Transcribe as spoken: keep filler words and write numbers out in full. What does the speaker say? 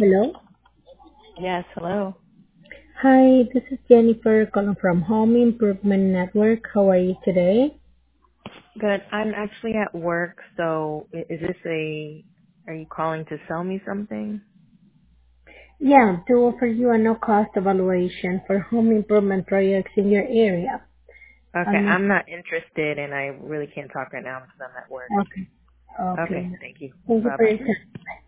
Hello. Yes, hello. Hi, this is Jennifer calling from Home Improvement Network. How are you today? Good. I'm actually at work, so i- is this a, are you calling to sell me something? Yeah, to offer you a no-cost evaluation for home improvement projects in your area. Okay, Um, I'm not interested and I really can't talk right now because I'm at work. okay. Okay, Okay. thank you. Thank you Bye for bye. your time.